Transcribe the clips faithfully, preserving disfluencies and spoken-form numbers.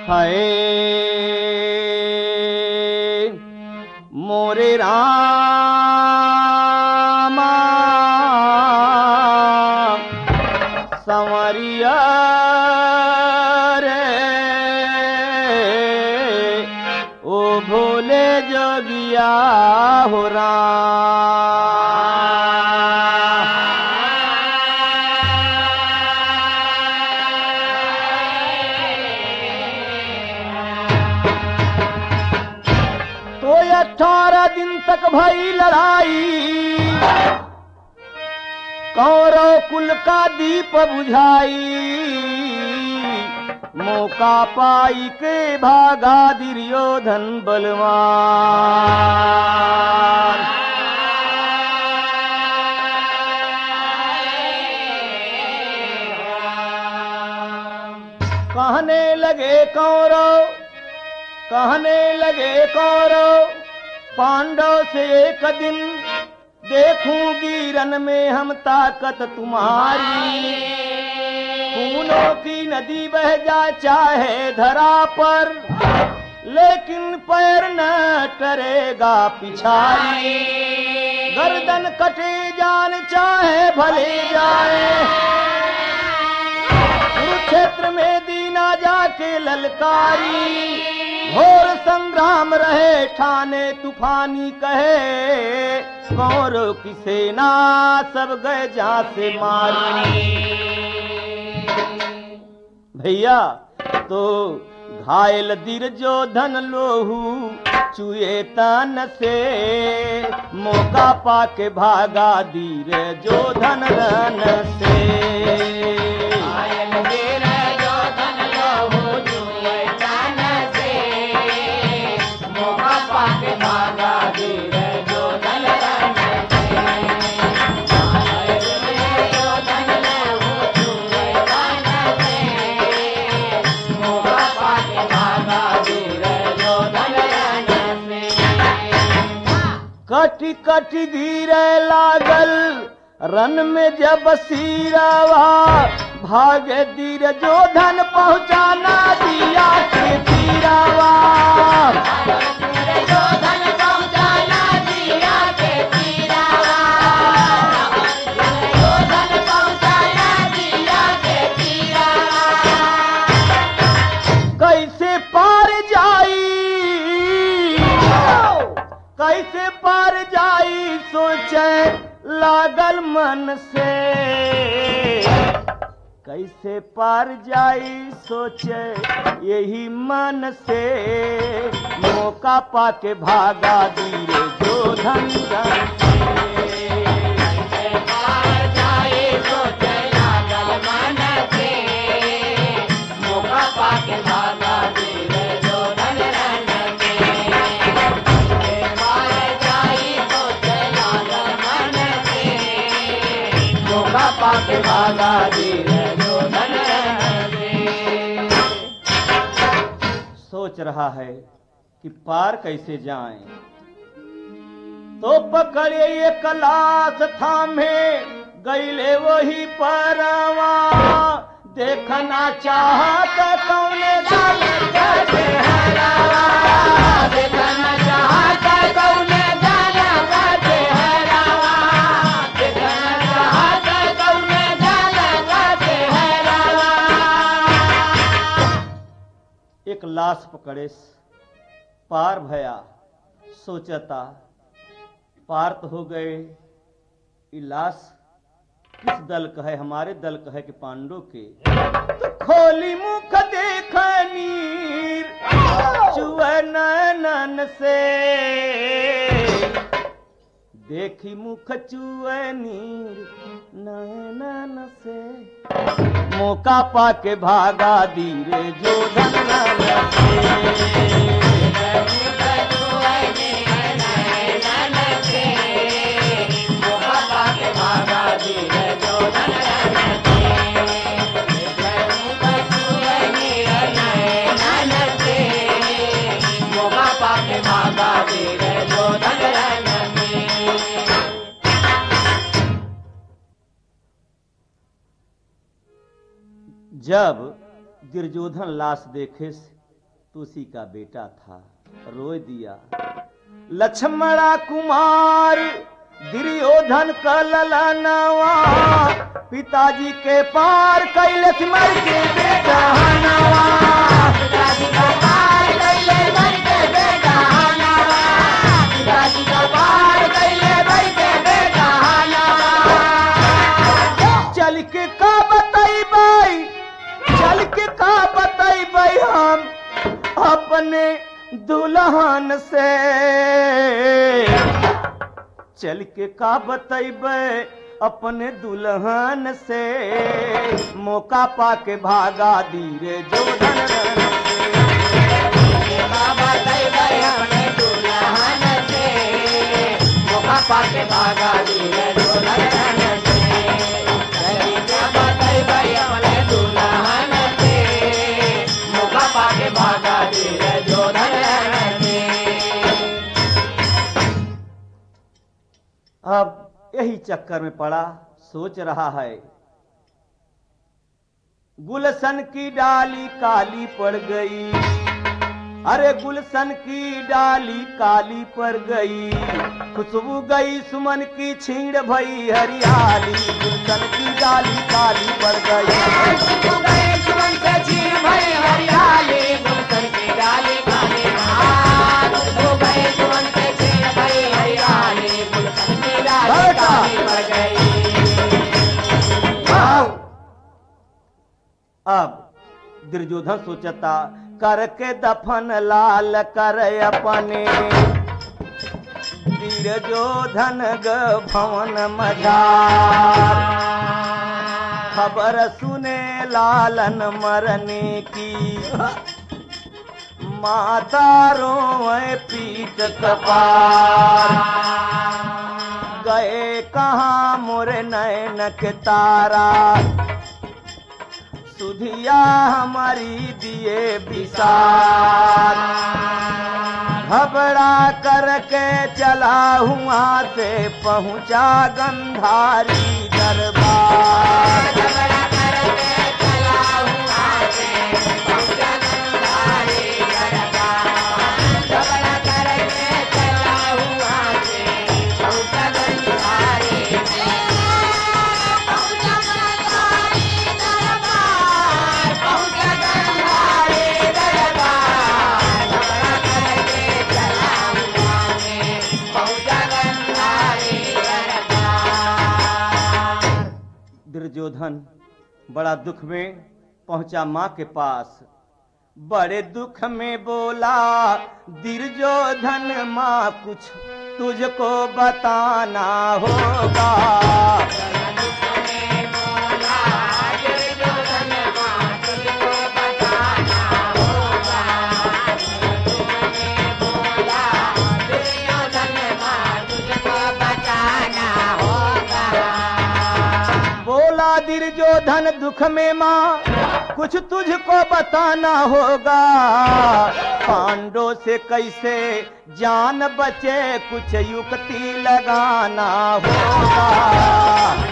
हाय मोरे रामा संवरिया रे ओ भोले जोगिया हो अठारह दिन तक भई लड़ाई, कौरव कुल का दीप बुझाई, मौका पाई के भागा दुर्योधन बलवान। कहने लगे कौरव कहने लगे कौरव पांडव से एक दिन देखूंगी रन में हम ताकत तुम्हारी। खूनों की नदी बह जा चाहे धरा पर, लेकिन पैर न टरेगा पिछाड़ी। गर्दन कटे जान चाहे भले जाए, कुरुक्षेत्र में दीना जाके ललकारी। घोर संग्राम रहे ठाने तूफानी कहे, कौरव की सेना सब गए जा से मारी। भैया तो घायल दुर्योधन लोहू चुए तन से, मौका पाके भागा दुर्योधन रन से। कटी कटी गिरे लागल रन में जब सिरवा, भागे दुर्योधन पहुंचाना दिया के तीरावा। दुर्योधन पहुंचाना दिया के तीरावा, दुर्योधन पहुंचाना दिया के तीरावा। कैसे पार जाई कैसे पार जाई सोचे लागल मन से। कैसे पार जाई सोचे यही मन से, मौका पाके भागा दुर्योधन रन से। कैसे पार जाई सोचे लागल मन से, मौका पाके भागा दुर्योधन रन से। पाके भागा दुर्योधन रे। सोच रहा है कि पार कैसे जाएं, तो पकड़े एक लाश थामे गईले वही परवा। देखना चाहता कौने दल के हरावा, देखना चाहता कौने दल के हरावा, देखना चाहता कौने दल के हरावा। एक लाश पकड़े पार भया, सोचता पार तो हो गए। ये लाश किस दल का है? हमारे दल का है कि पांडव के? तो खोली मुख देखा नीर चुए नैनन से, देखी मुख चुए नीर नैनन से। मौका पाके भागा दुर्योधन रन से। जब दुर्योधन लाश देखे तुलसी का बेटा था, रोए दिया। लक्ष्मणा कुमार दुर्योधन का ललनवा, पिताजी के पार कैलस मर के बेटा नवा। पिताजी का पार कैले मर के बेटा नवा, पिताजी का पार कैले मर के बेटा नवा। चल के का बतैबै, चल के का बतैबै हम अपने दुल्हन से, चल के का बतैबै अपने दुल्हन से, मौका पाके भागा धीरे जोधन से। का बतैबै अपने दुल्हन से, मौका पाके भागा धीरे जोधन से। का बतैबै अपने दुल्हन से, मौका पाके भागा धीरे जोधन से। अब यही चक्कर में पड़ा, सोच रहा है गुलशन की डाली काली पड़ गई, अरे गुलशन की डाली काली पड़ गई, खुशबू गई सुमन की छीड़ भई हरियाली। गुलशन की डाली काली पड़ गई, खुशबू गई सुमन से छीड़ भई हरियाली। गुलशन की डाली काली खुशबू गई सुमन से छीड़ भई हरियाली। गुलशन की डाली काली पड़ गई। अब दुर्योधन सोचता करके दफन लाल कर अपने, दुर्योधन ग भवन मजार, खबर सुने लालन मरने की, माता रोए पीठ कपार, गए कहाँ मोरे नैन के तारा, सुधिया हमारी दिए विसार। घबरा करके चला हुआ से पहुंचा गंधारी दरबार। घबरा करके चला हुआ से पहुंचा गंधारी दरबार। घबरा करके चला हुआ से पहुंचा गंधारी दुर्योधन बड़ा दुख में पहुंचा मां के पास। बड़े दुख में बोला दुर्योधन, मां कुछ तुझको बताना होगा। दुर्योधन दुख में माँ कुछ तुझको बताना होगा, पांडवों से कैसे जान बचे कुछ युक्ति लगाना होगा।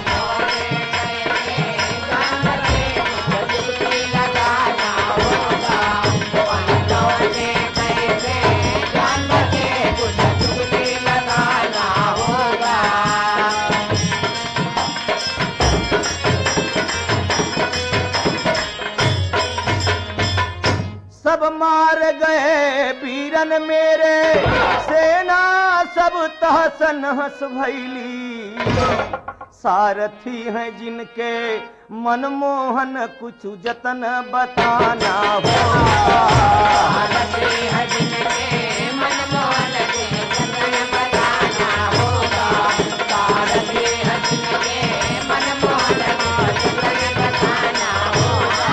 सब मार गए वीरन मेरे, सेना सब तहस नहस भैली, सारथी हैं जिनके मनमोहन कुछ जतन बताना होगा। सारथी हैं जिनके मनमोहन कुछ जतन बताना होगा। सारथी हैं जिनके मनमोहन कुछ जतन बताना होगा।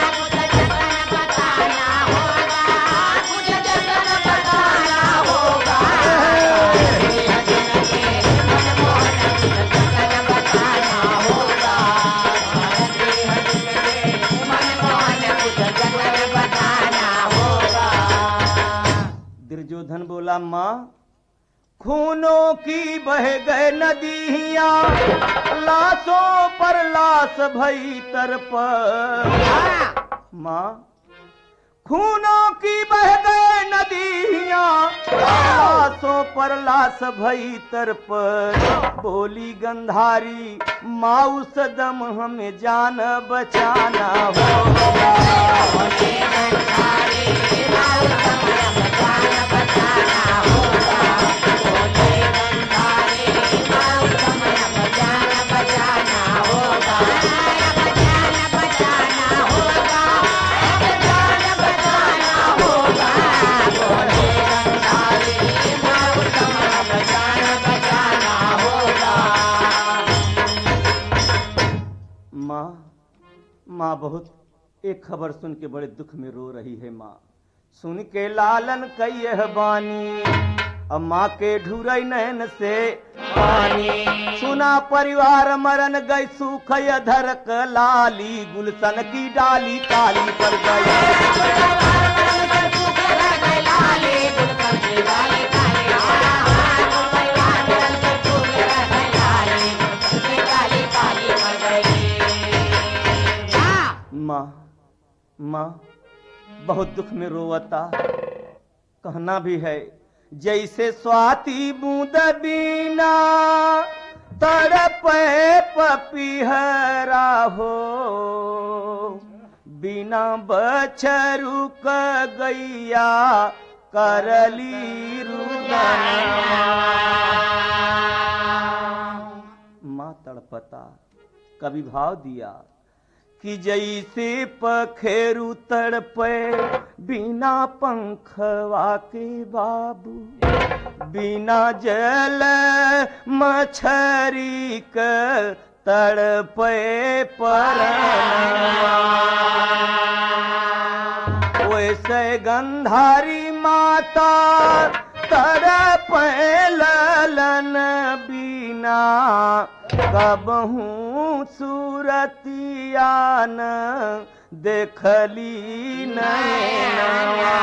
दुर्योधन बोला माँ खूनों की बह गए नदियाँ, लाशों पर लाश भई तरफ। माँ खूनों की बह गए नदियां, लाशों पर लाश भई तरप। बोली गंधारी माउस दम हमें जान बचाना होगा। बोली गंधारी माउस दम हमें जान बचाना होगा। बोली गंधारी माउस दम हमें जान बचाना होगा। जान बचाना होगा, जान बचाना होगा। बोली गंधारी माउस दम हमें जान बचाना होगा। माँ माँ बहुत एक खबर सुन के बड़े दुख में रो रही है। माँ सुन के लालन कई बानी, अब माँ के ढूरई नैन से पानी। सुना परिवार मरन गई सूख धरक लाली, गुलशन की डाली काली पड़ गई। माँ माँ बहुत दुख में रोवता, कहना भी है जैसे स्वाति बूंद बीना तड़पे पपीहरा हो। बिना बछरू क गैया करली रुदना। माँ तड़पता, कवि भाव दिया कि जैसे पखेरु तड़पे बिना पंखवा के बाबू, बिना जल मछरी के तड़पे परनवा। वैसे गंधारी माता तड़पे ललन बिना, कबहू सूरतिया न देखली नैनवा।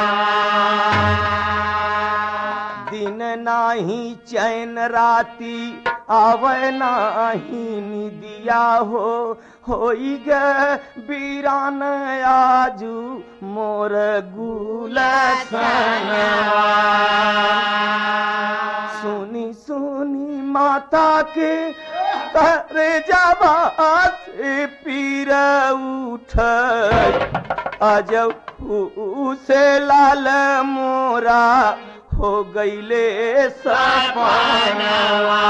दिन नाही चैन राती आवे नाही निदिया हो। होई गे बीरान आजू मोर गुलशनवा। सुनी सुनी माता के करे जबा से पीर उठ, अजब उसे लाल मोरा हो गईले सपनवा।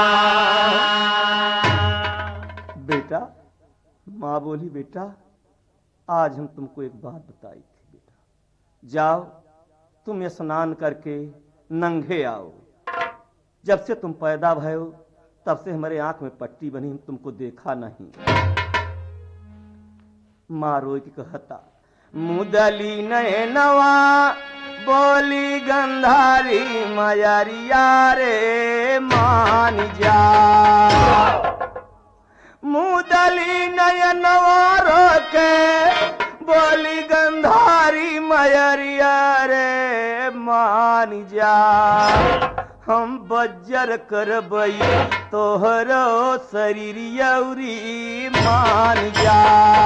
बेटा, माँ बोली बेटा आज हम तुमको एक बात बताई थी। बेटा जाओ तुम स्नान करके नंगे आओ। जब से तुम पैदा भये हो तब से हमारे आंख में पट्टी बनी, हम तुमको देखा नहीं। माँ रोई की कहता मुदली नैनवा, बोली गंधारी मयरिया रे मान जा। मुदली नयनवा रोके, बोली गंधारी मयरिया रे मान जा। हम बज्जर करबई तोहरो शरीरियौरी मान जा।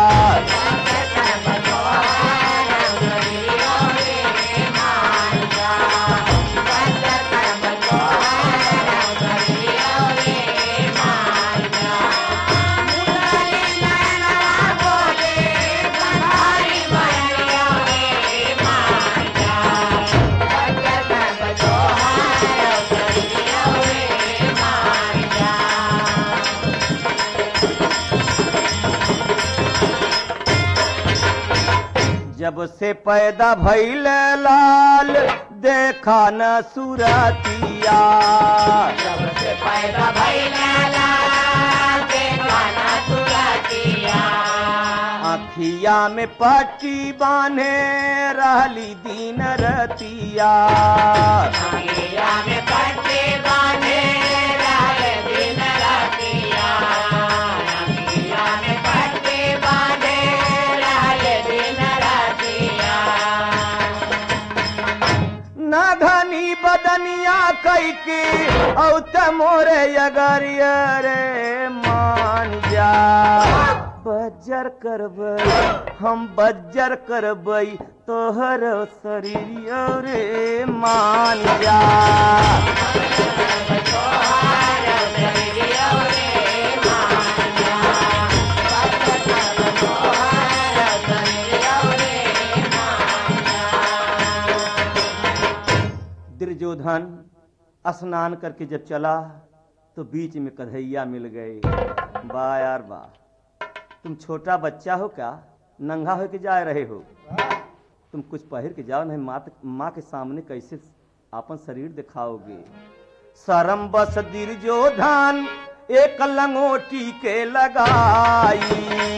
जब से पैदा भइल लाल देखा न सुरतिया। जब से पैदा भइल लाल देखा न सुरतिया। अखिया में पट्टी बांधे रहली दिन रतिया। अखिया में पट्टी बांधे रहली दिन रतिया। अखिया में पट्टी बांधे रहली दिन रतिया। न घनी बदनिया कैके औत मोरे अगरिया रे मान जा। बज्जर करबई हम बज्जर करबई तोहर शरीर रे मान जा। दुर्योधन स्नान करके जब चला तो बीच में कन्हैया मिल गए। वाह यार वाह, तुम छोटा बच्चा हो क्या, नंगा हो के जा रहे हो? तुम कुछ पहर के जाओ, नहीं माँ माँ के सामने कैसे अपन शरीर दिखाओगे। शरम बस दुर्योधन एक लंगोटी के लगाई,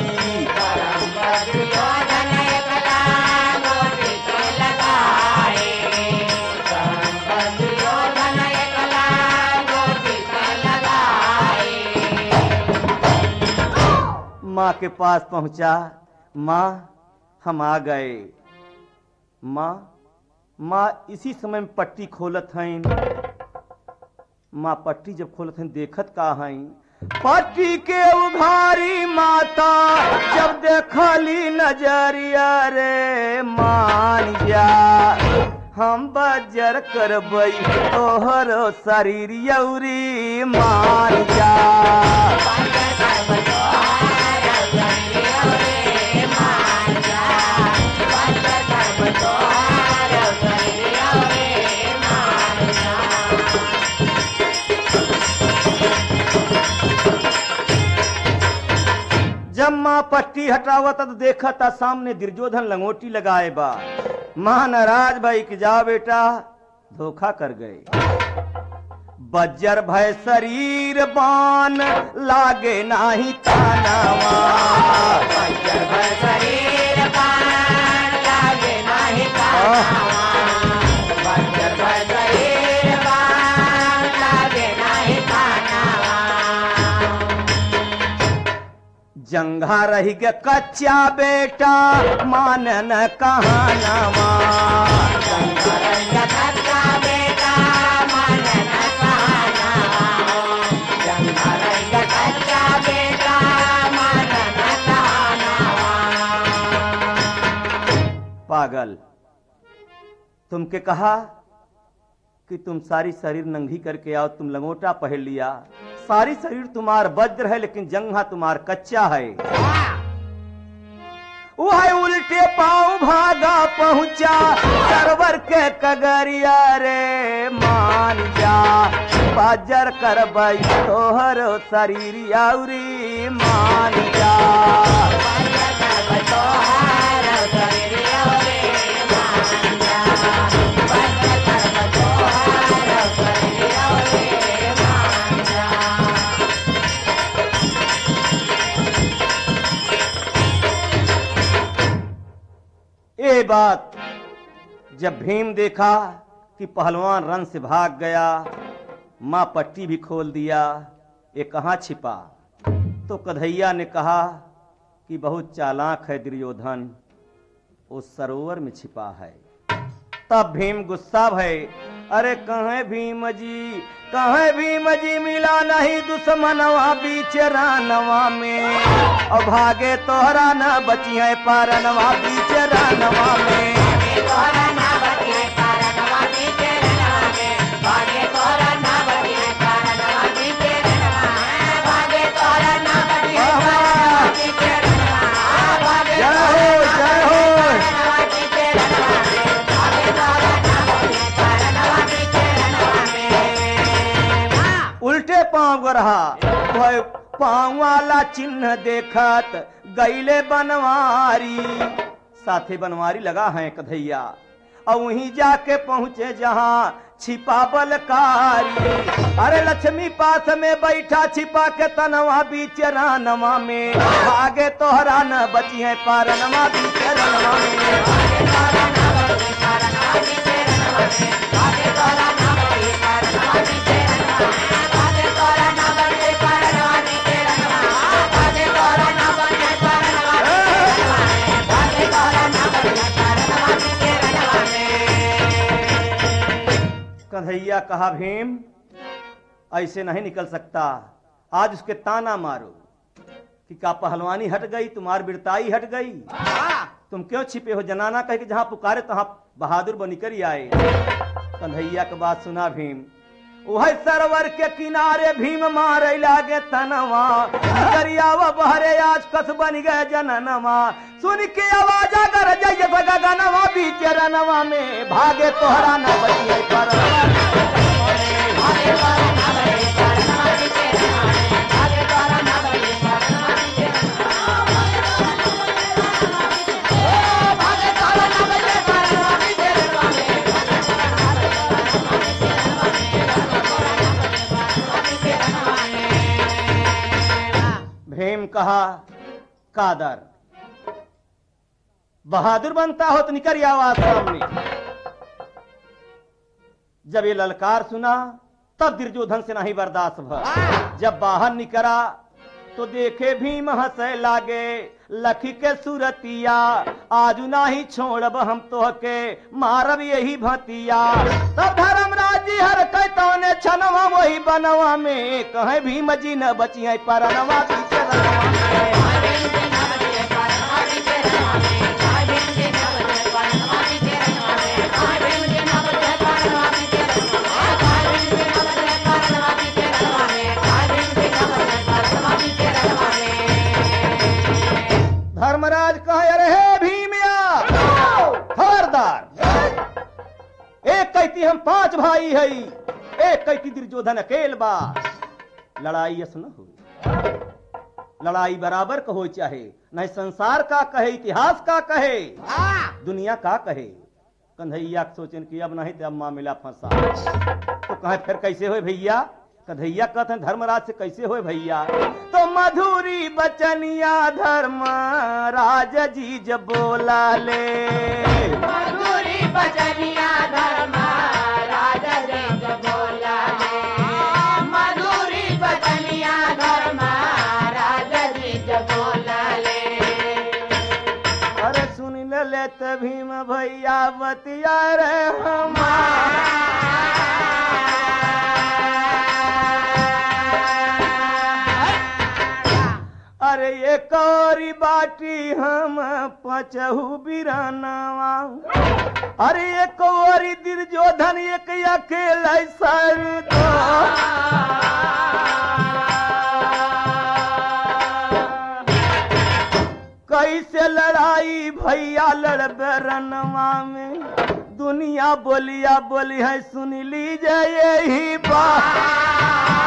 माँ के पास पहुंचा। माँ हम आ गए। माँ माँ इसी समय में पट्टी खोलत हैं। माँ पट्टी जब खोलत हैं देखत का हैं, पट्टी के उघारी माता जब देखली नजरिया रे मान जा। हम बज्जर करबई तोहर शरीर यौरी मान जा। जब माँ पट्टी हटावत तो देखा था सामने दुर्योधन लंगोटी लगाए बा। माँ नाराज भाई कि जा बेटा धोखा कर गए। बज्जर भय शरीर बान लागे नाही तानावा, बज्जर भय शरीर बान लागे नाही तानावा, बज्जर भय शरीर बान लागे नाही तानावा। जंघा रही के कच्चा बेटा मानन कहानवा, जंघा रही के कच्चा बेटा मानन कहानवा, जंघा रही के कच्चा बेटा मानन कहानवा। पागल, तुमके कहा कि तुम सारी शरीर नंगी करके आओ, तुम लंगोटा पहन लिया। सारी शरीर तुम्हार वज्र है लेकिन जंघा तुम्हार कच्चा है। वह उल्टे पांव भागा पहुंचा सरवर के कगरिया रे मान जा। बज्जर करबई तोहर शरीर यौरी मान जा। ये बात जब भीम देखा कि पहलवान रन से भाग गया, माँ पट्टी भी खोल दिया, ये कहाँ छिपा? तो कन्हैया ने कहा कि बहुत चालाक है दुर्योधन, उस सरोवर में छिपा है। तब भीम गुस्सा भय, अरे कहे भीम जी, कहे भीम जी मिला नहीं दुश्मनवा बीच रानवा में, और भागे तोहरा न बची है पारनवा बीच रानवा में। तोहरा न बची है पारनवा बीच रानवा में, भागे तोहरा न बची है पारनवा बीच रानवा में, भागे तोहरा न बची है पारनवा बीच रानवा, भागे जय हो जय हो। उल्टे पांव रहा भाई, पांव वाला चिन्ह देखत गईले बनवारी। साथे बनवारी लगा है कन्हैया, और वहीं जाके पहुंचे जहां छिपा बलकारी। अरे लक्ष्मी पास में बैठा छिपा के तनवा बीच रानवा में, भागे तोहरा न बची है पारनवा बीच रानवा में। कन्हैया कहा भीम ऐसे नहीं निकल सकता, आज उसके ताना मारो। कि का पहलवानी हट गई, तुम्हारी बिरताई हट गई, तुम क्यों छिपे हो? जनाना कहे कि जहां पुकारे तहां बहादुर बनिकर ही आए। कन्हैया की बात सुना भीम। वह सरोवर के किनारे भीम मारे लागे तनवा, करियावा बहरे आज कस बन गए जननवा। सुन के आवाज अगर जय गगनवा बीच रनवा में, भागे तोहरा न बचिए परनवा भागे तोहरा न बचिए परनवा बीच रनवा में, भागे तोहरा न बचिए परनवा बीच रनवा में, भागे तोहरा न बचिए परनवा बीच रनवा में। भीम कहा कादर बहादुर बनता हो तो निकल आवाज सामने। जब ये ललकार सुना तब दुर्योधन से नहीं बर्दाश्त भा। जब बाहर निकला तो देखे भीम हंसे लागे, लखी के सूरतिया आजू नाही छोड़ब हम तो के, मारब यही भतिया। तब धर्मराज जी हर कहने छनवा वही बनवा में, कहे भीम जी न बचिए परनवा पीछे रनवा में। धर्मराज कहे अरे हे भीमिया खबरदार, एक कहती हम पांच भाई है, एक कहती दुर्योधन अकेल बा। लड़ाई ऐसा न हो, लड़ाई बराबर का हो, चाहे नहीं संसार का कहे इतिहास का कहे दुनिया का कहे। कन्हैया सोचन कि अब नहीं तो अब मामला फंसा, तो कहे फिर कैसे हो भैया? कन्हैया कहते हैं धर्मराज से कैसे हो भैया? तो मधुरी बचनिया धर्मराज जी जब बोला ले, मधुरी बचनिया धर्मराज जी जब बोला ले, मधुरी बचनिया धर्मराज जी जब बोला ले। अरे सुन ले त भीम भैया बतिया रे हमारा, अरे ये कौरी बाटी हम पचहु बिरानवा, अरे ये कौरी दुर्योधन एक अकेला सर दो। कैसे लड़ाई भैया लड़बे रनवा में, दुनिया बोलिया बोली है सुन लीजिए यही बात।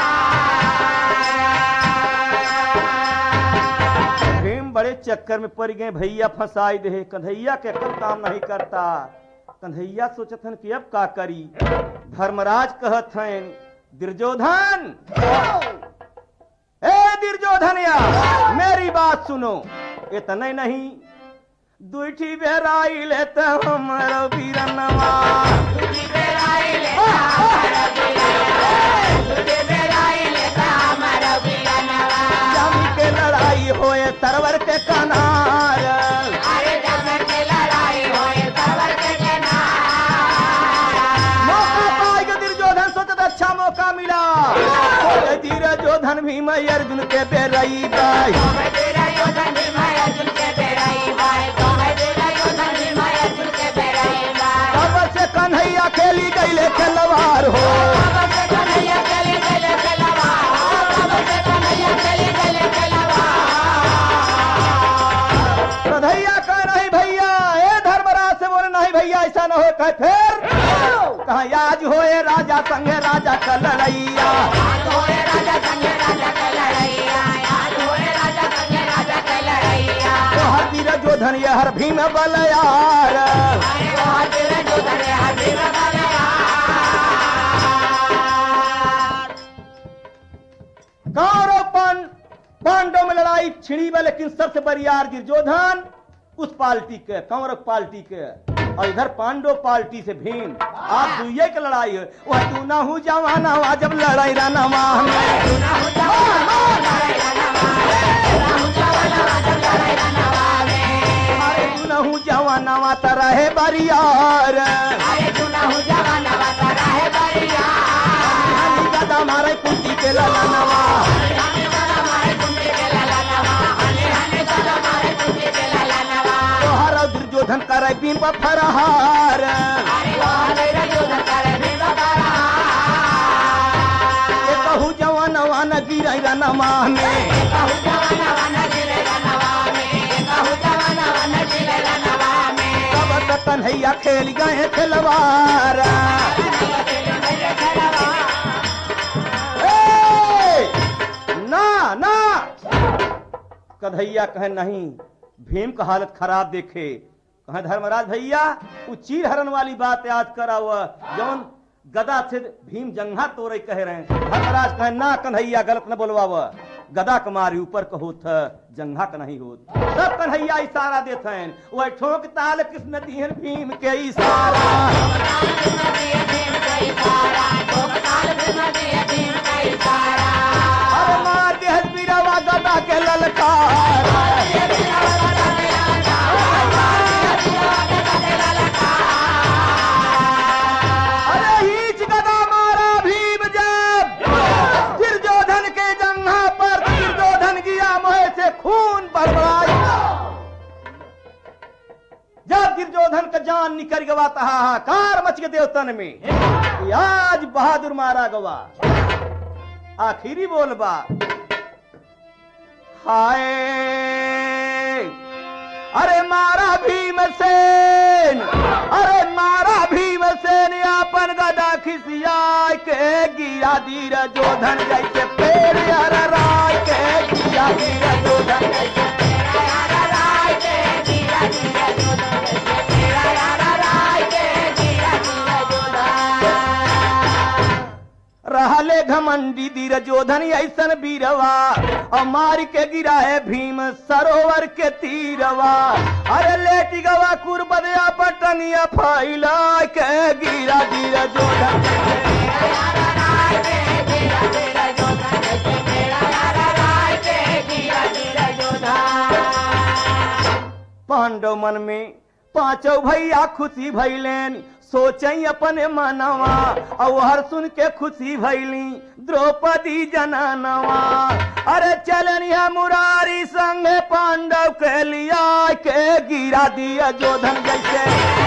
बड़े चक्कर में पड़ गए भैया, फंसाई दे। कन्हैया के कल काम नहीं करता। कन्हैया सोचत हन कि अब का करी। धर्मराज कहत हैं दुर्योधन, ए दुर्योधनिया मेरी बात सुनो, इतने नहीं दुठी बेराई लेते हमरो बीरनवा, दुठी बेराई लेता हमरो बीरनवा, दुठी बेराई लेता हमरो बीरनवा। जम के लड़ाई होए तरवर के कनार, अरे जम के लड़ाई होए तरवर के कनार। मौका पाएगा दुर्योधन सोचता अच्छा मौका मिला, दुर्योधन भीम अर्जुन के बेरई बाई, दुर्योधन भीम अर्जुन के बेरई बाई, दुर्योधन भीम अर्जुन के बेरई बाई। अब से कन्हैया खेली गईले खिलवाड़ हो, अब से कन्हैया खेली गईले खिलवाड़ हो, अब से कन्हैया खेली गईले खिलवाड़। कन्हैया कह नहीं भैया, ए धर्मराज से बोले नहीं भैया ऐसा न हो। कहे फिर कहा आज होए राजा संगे राजा का लड़ैया, आज होए राजा संगे राजा का लड़ैया, आज होए राजा संगे राजा का लड़ैया। तो हर दुर्योधन ये हर भीम बलयार, अरे वो हर दुर्योधन ये हर भीम बलयार। कौरव पांडव में लड़ाई छिड़ी बा, लेकिन सबसे बरियार दुर्योधन उस पार्टी के, कौरव पार्टी के, और इधर पांडव पार्टी से भीम। आप दुइये की लड़ाई है। वह तू ना हूँ जवाना हुआ जब लड़ाई रनवा में, अरे तू ना हूँ जवाना हुआ जब लड़ाई रनवा तरह है बरियार, अरे तू ना हूँ जवाना हुआ तरह है बरियार। गदा मारे कुंती के ललनवा, गदा मारे कुंती के ललनवा। दुर्योधन करे भीम पर फरहार कहू जवान वान गिराई रनमा में तब कन्हैया खेल गए खिलवार ना ना कन्हैया कहे नहीं भीम का हालत खराब देखे कहे धर्मराज भैया वो चीर हरण वाली बात याद करा हुआ जौन गदा से भीम जंघा तोड़े कह रहे हैं धर्मराज कहे ना कन्हैया गलत न बोलवा गदा कमारी ऊपर का होत जंघा का नहीं होत सब कन्हैया इशारा देते हैं वह ठोक ताल कृष्ण दिहन भीम के इशारा अरे मार देह बीरवा गदा के ललकार जब दुर्योधन का जान निकल गवा था हाहाकार मच गए देवतन में आज बहादुर मारा गवा आखिरी बोल बा हाय अरे मारा भीमसेन अरे मारा भीमसेन अपन गदा खिसिया के गिरा धीर जोधन जैसे पेड़ हर राय के गिरा धीर जोधन जैसे रहले घमंडी धीर जोधन ऐसन बीरवा और मार के गिरा है भीम सरोवर के तीरवा अरे लेटी गवा कुरबदिया पटनिया फैला के गिरा धीर जोधन पांडव मन में पांचों भैया खुशी भैलेन सोचई अपने मनवा और हर सुन के खुशी भैली द्रौपदी जननवा अरे चलनिया मुरारी संग पांडव के लिया के गिरा दिया जोधन जैसे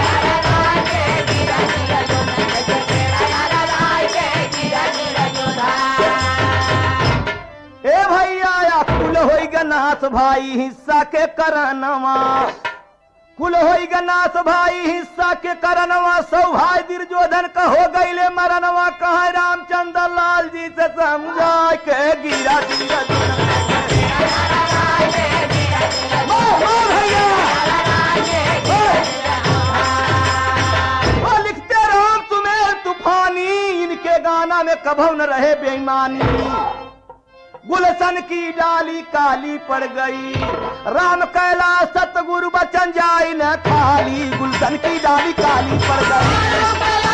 ए भैया कुल होई गनाथ भाई हिस्सा के करनवा कुल होई गनाथ भाई हिस्सा के करनवा सौ भाई दुर्योधन का हो गईले मरनवा कहा रामचंद्र लाल जी से समझा के गिरा दिया वो लिखते राम तुम्हें तूफानी इनके गाना में कभव न रहे बेईमानी गुलशन की डाली काली पड़ गई राम कैलाश सतगुरु बचन जाई न खाली गुलशन की डाली काली पड़ गई